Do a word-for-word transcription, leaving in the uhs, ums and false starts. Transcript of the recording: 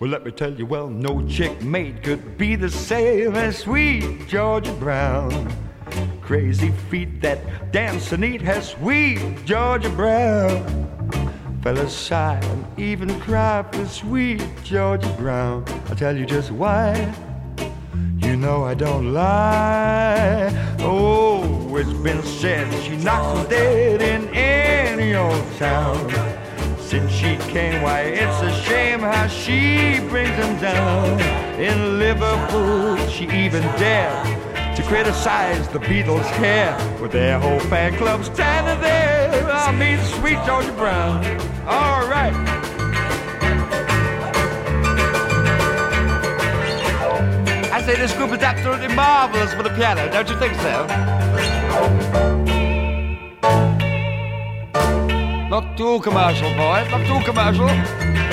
Well, let me tell you, well, no chick mate could be the same as sweet Georgia Brown. Crazy feet that dance and eat has sweet Georgia Brown. Fellas sigh and even cry for sweet Georgia Brown. I'll tell you just why. You know I don't lie. Oh, it's been said she knocks them dead in any old town. Since she came, why, it's a shame how she brings them down. In Liverpool, she even dared to criticize the Beatles' hair, with their whole fan club standing there. I mean, sweet Georgia Brown. All right. I say this group is absolutely marvelous for the piano, don't you think so? Not too commercial, boys, not too commercial.